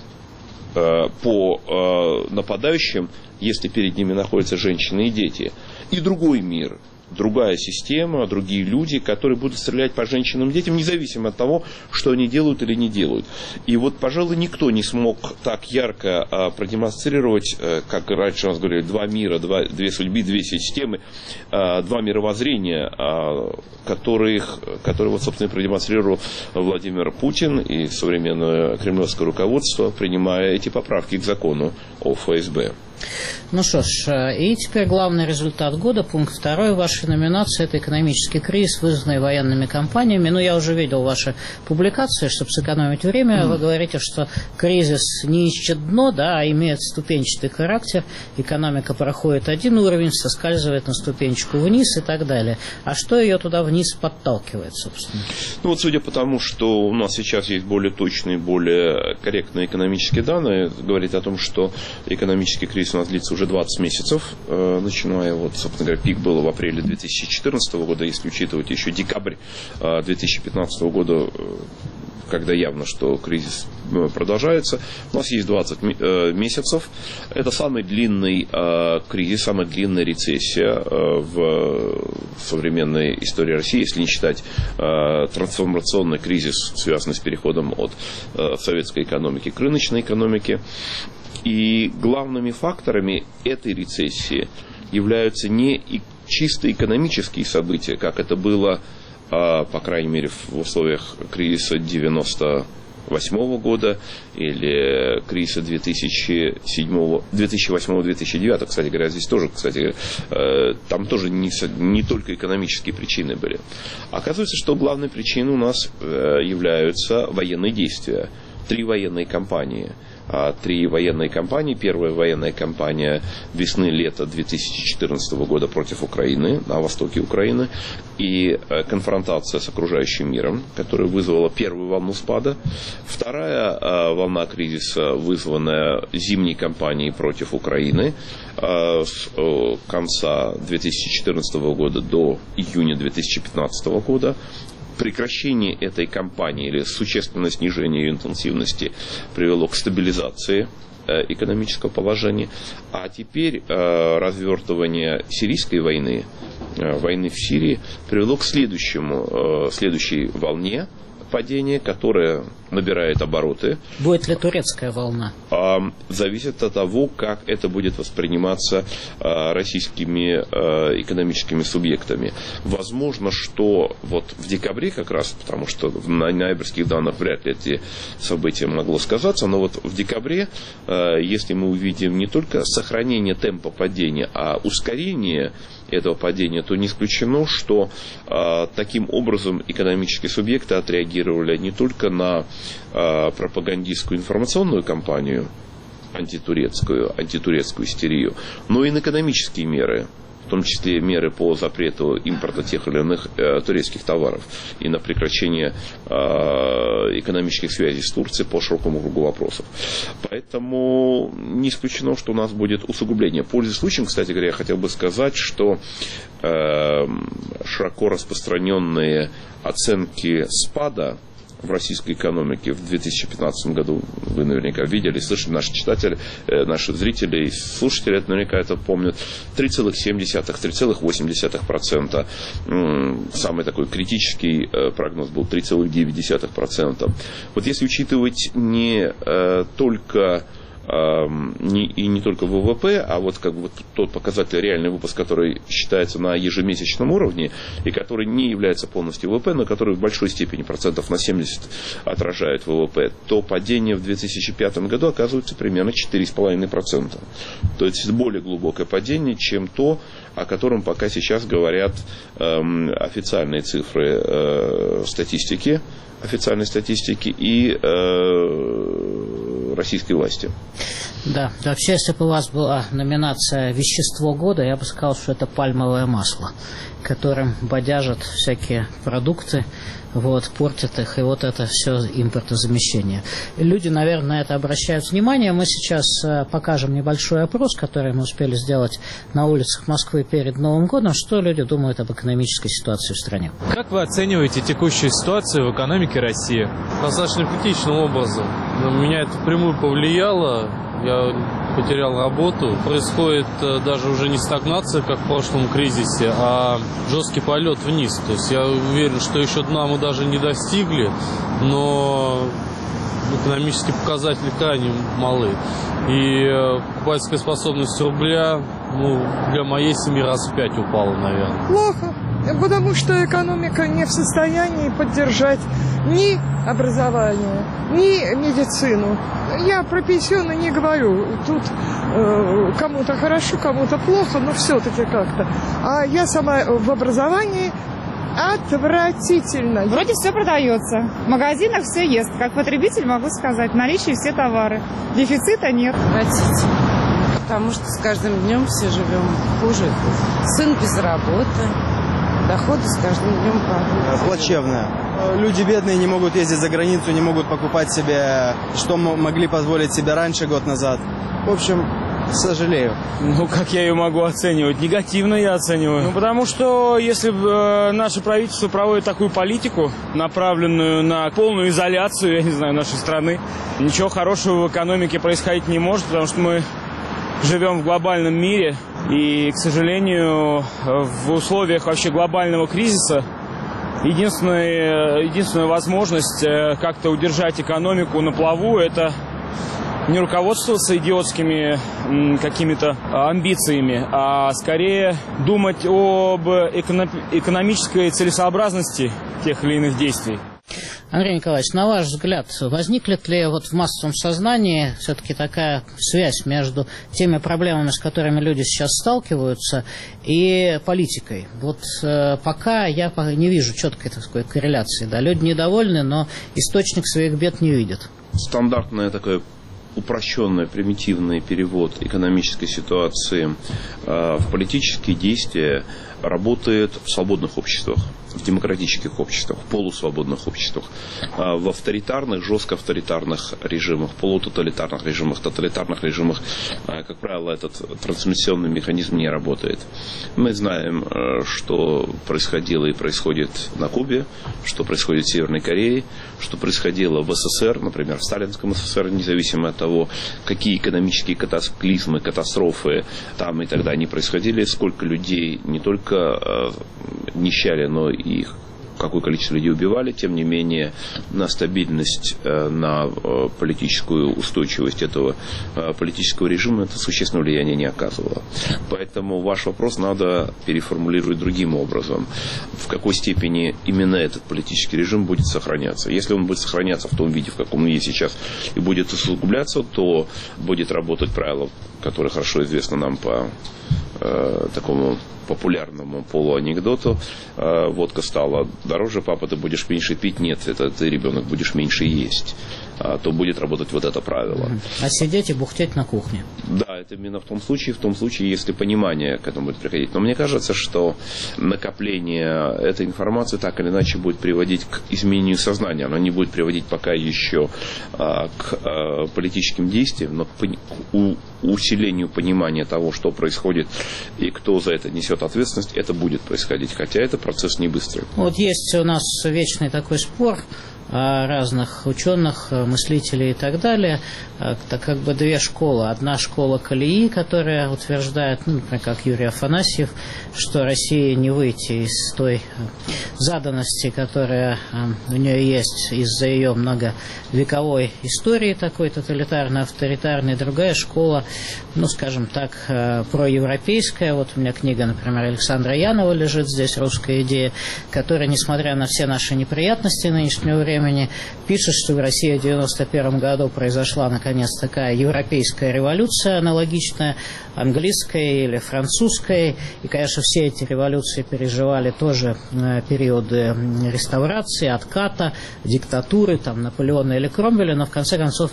по нападающим, если перед ними находятся женщины и дети. И другой мир, другая система, другие люди, которые будут стрелять по женщинам и детям, независимо от того, что они делают или не делают. И вот, пожалуй, никто не смог так ярко продемонстрировать, как раньше у нас говорили, два мира, две судьбы, две системы, два мировоззрения, которые вот, собственно, продемонстрировал Владимир Путин и современное кремлевское руководство, принимая эти поправки к закону о ФСБ. Ну что ж, и теперь главный результат года, пункт 2 вашей номинации, это экономический кризис, вызванный военными кампаниями. Ну, я уже видел ваши публикации, чтобы сэкономить время. Вы говорите, что кризис не ищет дно, да, а имеет ступенчатый характер. Экономика проходит один уровень, соскальзывает на ступенечку вниз и так далее. А что ее туда вниз подталкивает, собственно? Ну, вот судя по тому, что у нас сейчас есть более точные, более корректные экономические данные, говорит о том, что экономический кризис у нас длится уже 20 месяцев, начиная, вот, собственно говоря, пик был в апреле 2014 года, если учитывать еще декабрь 2015 года, когда явно, что кризис продолжается. У нас есть 20 месяцев. Это самый длинный кризис, самая длинная рецессия в современной истории России, если не считать трансформационный кризис, связанный с переходом от советской экономики к рыночной экономике. И главными факторами этой рецессии являются не чисто экономические события, как это было, по крайней мере, в условиях кризиса 1998 года или кризиса 2008-2009. Кстати говоря, здесь тоже, там тоже не только экономические причины были. Оказывается, что главной причиной у нас являются военные действия. 3 военные кампании. 3 военные кампании. Первая военная кампания весны-лета 2014 года против Украины, на востоке Украины. И конфронтация с окружающим миром, которая вызвала первую волну спада. Вторая волна кризиса, вызванная зимней кампанией против Украины с конца 2014 года до июня 2015 года. прекращение этой кампании или существенное снижение ее интенсивности привело к стабилизации экономического положения. А теперь развертывание сирийской войны, войны в Сирии, привело к следующей волне падения, которая набирает обороты. Будет ли турецкая волна? Зависит от того, как это будет восприниматься российскими экономическими субъектами. Возможно, что вот в декабре как раз, потому что в ноябрьских данных вряд ли эти события могло сказаться, но вот в декабре, если мы увидим не только сохранение темпа падения, а ускорение этого падения, то не исключено, что таким образом экономические субъекты отреагировали не только на пропагандистскую информационную кампанию антитурецкую истерию, но и на экономические меры, в том числе меры по запрету импорта тех или иных турецких товаров и на прекращение экономических связей с Турцией по широкому кругу вопросов. Поэтому не исключено, что у нас будет усугубление. Пользуясь случаем, кстати говоря, я хотел бы сказать, что широко распространенные оценки спада в российской экономике в 2015 году, вы наверняка видели, слышали, наши читатели, наши зрители и слушатели наверняка это помнят, 3,7-3,8%. Самый такой критический прогноз был 3,9%. Вот если учитывать не только ВВП, а вот как бы вот тот показатель реальный выпуск, который считается на ежемесячном уровне и который не является полностью ВВП, но который в большой степени, процентов на 70 отражает ВВП, то падение в 2005 году оказывается примерно 4,5%. То есть более глубокое падение, чем то, о котором пока сейчас говорят официальные цифры официальной статистики и российской власти. Да, вообще, если бы у вас была номинация «Вещество года», я бы сказал, что это пальмовое масло, которым бодяжат всякие продукты, портят их, и вот это все импортозамещение. Люди, наверное, на это обращают внимание. Мы сейчас покажем небольшой опрос, который мы успели сделать на улицах Москвы перед Новым годом, что люди думают об экономической ситуации в стране. Как вы оцениваете текущую ситуацию в экономике России? Достаточно критичным образом. На меня это впрямую повлияло. Я потерял работу. Происходит даже уже не стагнация, как в прошлом кризисе, а жесткий полет вниз. То есть я уверен, что еще дна мы даже не достигли, но экономические показатели крайне малы. И покупательская способность рубля для моей семьи раз в 5 упала, наверное. Плохо, потому что экономика не в состоянии поддержать ни образование, ни медицину. Я про пенсионы не говорю. Тут кому-то хорошо, кому-то плохо, но все-таки как-то. А я сама в образовании отвратительно. Вроде все продается. В магазинах все есть. Как потребитель могу сказать, в наличии все товары. Дефицита нет. Отвратительно. Потому что с каждым днем все живем хуже и хуже. Сын без работы. Доходы с каждым днем падают. Плачевно. Люди бедные не могут ездить за границу, не могут покупать себе, что могли позволить себе раньше, год назад. В общем, сожалею. Как я ее могу оценивать? Негативно я оцениваю. Потому что если наше правительство проводит такую политику, направленную на полную изоляцию, я не знаю, нашей страны, ничего хорошего в экономике происходить не может, потому что мы живем в глобальном мире, и, к сожалению, в условиях вообще глобального кризиса единственная возможность как-то удержать экономику на плаву – это не руководствоваться идиотскими какими-то амбициями, а скорее думать об экономической целесообразности тех или иных действий. Андрей Николаевич, на ваш взгляд, возникнет ли в массовом сознании все-таки такая связь между теми проблемами, с которыми люди сейчас сталкиваются, и политикой? Пока я не вижу четкой такой корреляции. Да, люди недовольны, но источник своих бед не видят. Стандартное такое упрощенный, примитивный перевод экономической ситуации в политические действия работает в свободных обществах, в демократических обществах, в полусвободных обществах, в авторитарных, жестко авторитарных режимах, полутоталитарных режимах, тоталитарных режимах, как правило, этот трансмиссионный механизм не работает. Мы знаем, что происходило и происходит на Кубе, что происходит в Северной Корее, что происходило в СССР, например, в Сталинском СССР, независимо от того, какие экономические катаклизмы, катастрофы там и тогда не происходили, сколько людей не только нищали, но и какое количество людей убивали, тем не менее на стабильность, на политическую устойчивость этого политического режима это существенное влияние не оказывало. Поэтому ваш вопрос надо переформулировать другим образом. В какой степени именно этот политический режим будет сохраняться? Если он будет сохраняться в том виде, в каком он есть сейчас, и будет усугубляться, то будет работать правило, которое хорошо известно нам по такому популярному полуанекдоту. Водка стала дороже, папа, ты будешь меньше пить. Нет, это ты, ребенок, будешь меньше есть. То будет работать вот это правило. А сидеть и бухтеть на кухне. Да, это именно в том случае, если понимание к этому будет приходить. Но мне кажется, что накопление этой информации так или иначе будет приводить к изменению сознания. Оно не будет приводить пока еще к политическим действиям, но к усилению понимания того, что происходит и кто за это несет ответственность, это будет происходить. Хотя это процесс не быстрый. Вот есть у нас вечный такой спор разных ученых, мыслителей и так далее. Это как бы две школы. Одна школа Калии, которая утверждает, например, как Юрий Афанасьев, что Россия не выйти из той заданности, которая у нее есть из-за ее многовековой истории такой тоталитарной, авторитарной. Другая школа, скажем так, проевропейская. Вот у меня книга, например, Александра Янова лежит здесь, «Русская идея», которая, несмотря на все наши неприятности нынешнего времени, пишет, что в России в 1991 году произошла, наконец, такая европейская революция, аналогичная английской или французской. И, конечно, все эти революции переживали тоже периоды реставрации, отката, диктатуры, Наполеона или Кромвеля, но в конце концов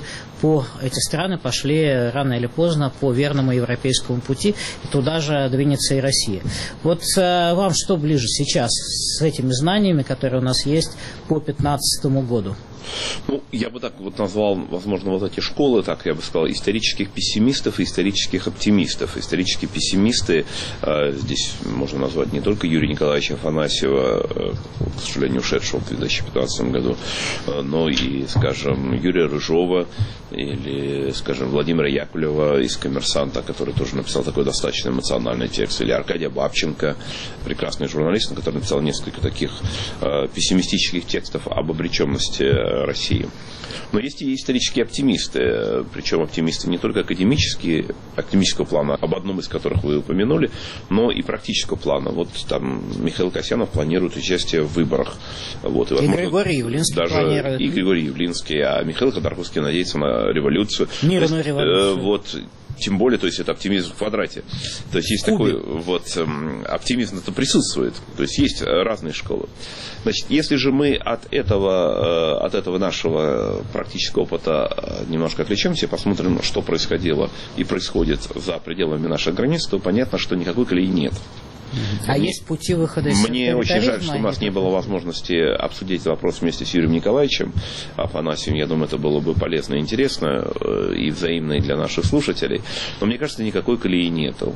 эти страны пошли рано или поздно по верному европейскому пути, и туда же двинется и Россия. Вот вам что ближе сейчас с этими знаниями, которые у нас есть по 2015 году? Я бы так назвал, возможно, вот эти школы, так я бы сказал, исторических пессимистов и исторических оптимистов. Исторические пессимисты, здесь можно назвать не только Юрия Николаевича Афанасьева, к сожалению, ушедшего в 2015 году, но и, скажем, Юрия Рыжова или, скажем, Владимира Яковлева из «Коммерсанта», который тоже написал такой достаточно эмоциональный текст, или Аркадия Бабченко, прекрасный журналист, который написал несколько таких пессимистических текстов об обреченности России. Но есть и исторические оптимисты, причем оптимисты не только академического плана, об одном из которых вы упомянули, но и практического плана. Вот там Михаил Касьянов планирует участие в выборах. Вот, и Григорий Явлинский планирует. И Григорий Явлинский, а Михаил Ходорковский надеется на революцию. Мирную революцию. Тем более, то есть это оптимизм в квадрате. То есть есть такой оптимизм, это присутствует. То есть есть разные школы. Значит, если же мы от этого нашего практического опыта немножко отвлечемся и посмотрим, что происходило и происходит за пределами наших границ, то понятно, что никакой колеи нет. А есть пути выхода из Мне очень жаль, что у нас не было возможности обсудить вопрос вместе с Юрием Николаевичем Афанасьевым. Я думаю, это было бы полезно и интересно, и взаимно и для наших слушателей. Но мне кажется, никакой колеи нету.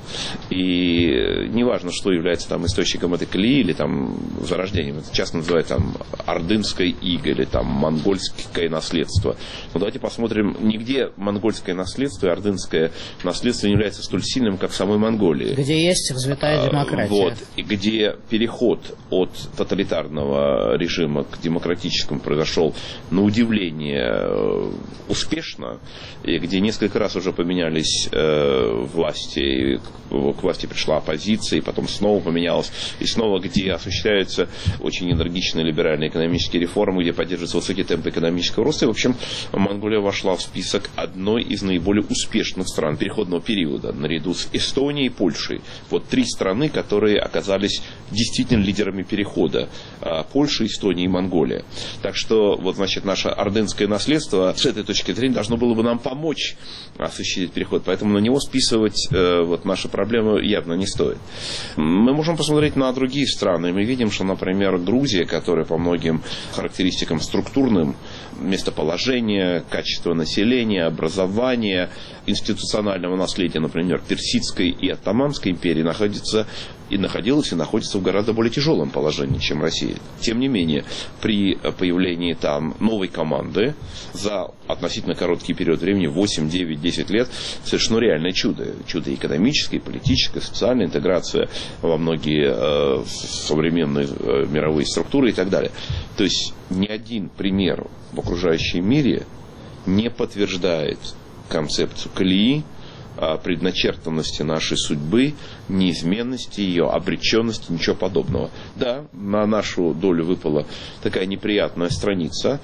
И неважно, что является источником этой колеи или зарождением. Это часто называют ордынское иго или монгольское наследство. Но давайте посмотрим, нигде монгольское наследство и ордынское наследство не является столь сильным, как в самой Монголии. Где есть развитая демократия. И где переход от тоталитарного режима к демократическому произошел, на удивление, успешно, и где несколько раз уже поменялись власти, и к власти пришла оппозиция, и потом снова поменялась, и снова где осуществляются очень энергичные либеральные экономические реформы, где поддерживаются высокие темпы экономического роста. И, в общем, Монголия вошла в список одной из наиболее успешных стран переходного периода, наряду с Эстонией и Польшей. Вот три страны, которые которые оказались действительно лидерами перехода. Польша, Эстония и Монголия. Так что, вот, значит, наше ордынское наследство с этой точки зрения должно было бы нам помочь осуществить переход. Поэтому на него списывать вот, наши проблемы явно не стоит. Мы можем посмотреть на другие страны. Мы видим, что, например, Грузия, которая по многим характеристикам структурным, местоположения, качество населения, образования, институционального наследия, например, Персидской и Оттоманской империи, находилась и находится в гораздо более тяжелом положении, чем Россия. Тем не менее, при появлении там новой команды за относительно короткий период времени, 8, 9, 10 лет, совершено реальное чудо. Чудо экономическое, политическое, социальная интеграция во многие современные мировые структуры и так далее. То есть ни один пример в окружающем мире не подтверждает концепцию колеи, предначертанности нашей судьбы, неизменности ее, обреченности, ничего подобного. Да, на нашу долю выпала такая неприятная страница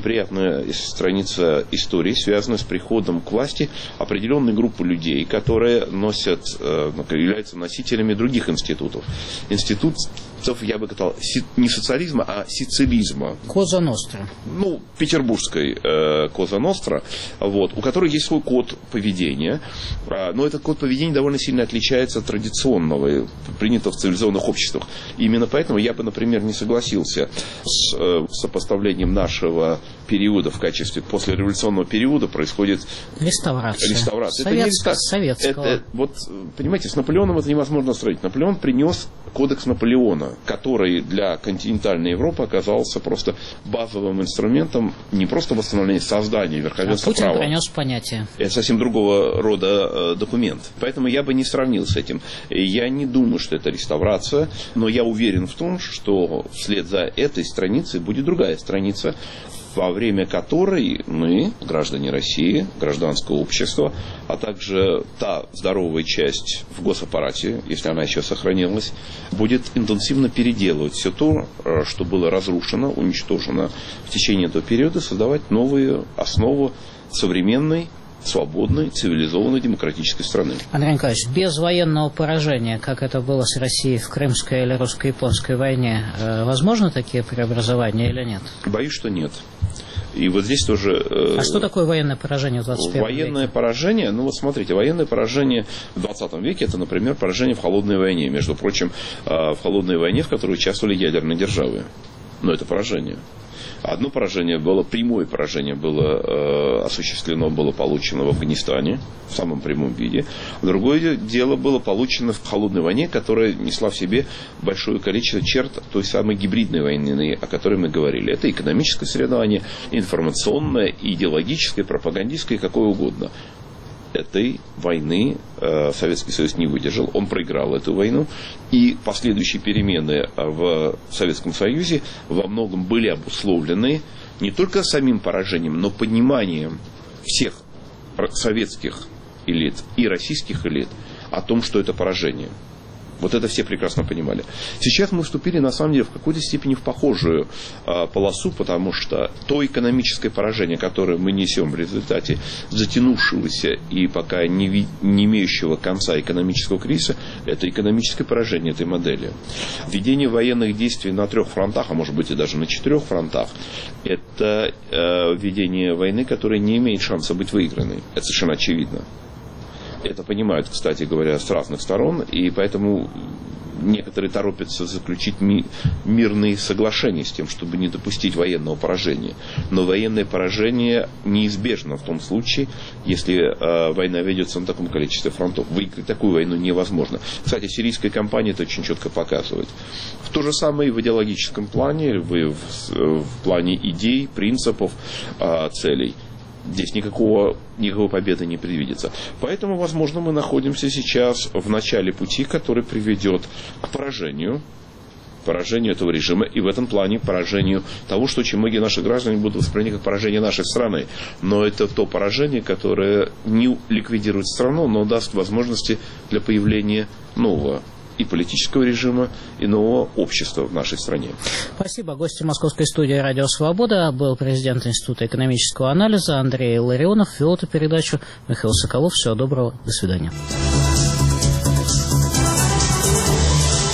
истории, связанная с приходом к власти определенной группы людей, которые являются носителями других институтов. Институтов, я бы сказал, не социализма, а сицилизма. Коза Ностра. Петербургской Коза Ностра, вот, у которой есть свой код поведения. Но этот код поведения довольно сильно отличается от традиционного, принятого в цивилизованных обществах. И именно поэтому я бы, например, не согласился с сопоставлением нашего периода в качестве послереволюционного периода происходит реставрация. Советского. Вот, понимаете, с Наполеоном это невозможно строить. Наполеон принес кодекс Наполеона, который для континентальной Европы оказался просто базовым инструментом не просто восстановления, создания верховенства права. Путин принес понятие. Это совсем другого рода документ. Поэтому я бы не сравнил с этим. Я не думаю, что это реставрация, но я уверен в том, что вслед за этой страницей будет другая страница, во время которой мы, граждане России, гражданское общество, а также та здоровая часть в госаппарате, если она еще сохранилась, будет интенсивно переделывать все то, что было разрушено, уничтожено в течение этого периода, создавать новые основы современной, свободной, цивилизованной, демократической страны. Андрей Николаевич, без военного поражения, как это было с Россией в Крымской или русско-японской войне, возможно такие преобразования или нет? Боюсь, что нет. И вот здесь тоже... А что такое военное поражение в 21 веке? Военное поражение, смотрите, военное поражение в 20 веке, это, например, поражение в холодной войне. Между прочим, в холодной войне, в которой участвовали ядерные державы. Но это поражение. Одно поражение было, прямое поражение было осуществлено, было получено в Афганистане в самом прямом виде. Другое дело было получено в холодной войне, которая несла в себе большое количество черт той самой гибридной войны, о которой мы говорили. Это экономическое соревнование, информационное, идеологическое, пропагандистское, какое угодно. Этой войны Советский Союз не выдержал. Он проиграл эту войну. И последующие перемены в Советском Союзе во многом были обусловлены не только самим поражением, но пониманием всех советских элит и российских элит о том, что это поражение. Вот это все прекрасно понимали. Сейчас мы вступили, на самом деле, в какой-то степени в похожую полосу, потому что то экономическое поражение, которое мы несем в результате затянувшегося и пока не имеющего конца экономического кризиса, это экономическое поражение этой модели. Введение военных действий на 3 фронтах, а может быть и даже на 4 фронтах, это введение войны, которая не имеет шанса быть выигранной. Это совершенно очевидно. Это понимают, кстати говоря, с разных сторон, и поэтому некоторые торопятся заключить мирные соглашения с тем, чтобы не допустить военного поражения. Но военное поражение неизбежно в том случае, если война ведется на таком количестве фронтов. Выиграть такую войну невозможно. Кстати, сирийская кампания это очень четко показывает. То же самое и в идеологическом плане, в плане идей, принципов, целей. Здесь никакой победы не предвидится. Поэтому, возможно, мы находимся сейчас в начале пути, который приведет к поражению этого режима, и в этом плане поражению того, что очень многие наши граждане будут воспринимать как поражение нашей страны. Но это то поражение, которое не ликвидирует страну, но даст возможности для появления нового и политического режима, и нового общества в нашей стране. Спасибо. Гостем Московской студии «Радио Свобода» был президент Института экономического анализа Андрей Илларионов. Вел эту передачу Михаил Соколов. Всего доброго. До свидания.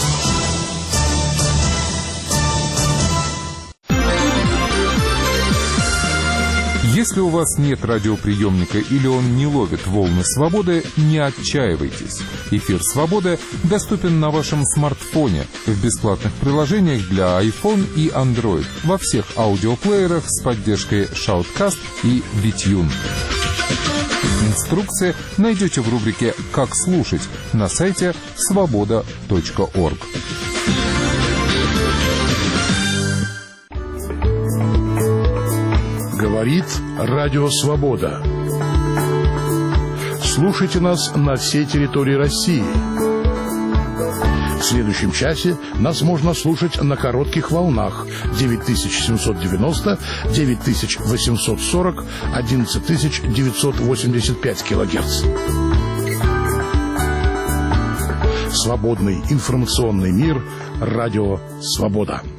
Если у вас нет радиоприемника или он не ловит волны свободы, не отчаивайтесь. Эфир «Свобода» доступен на вашем смартфоне в бесплатных приложениях для iPhone и Android во всех аудиоплеерах с поддержкой Shoutcast и BitTune. Инструкции найдете в рубрике «Как слушать» на сайте svoboda.org. Говорит Радио Свобода. Слушайте нас на всей территории России. В следующем часе нас можно слушать на коротких волнах 9790, 9840, 11985 килогерц. Свободный информационный мир. Радио Свобода.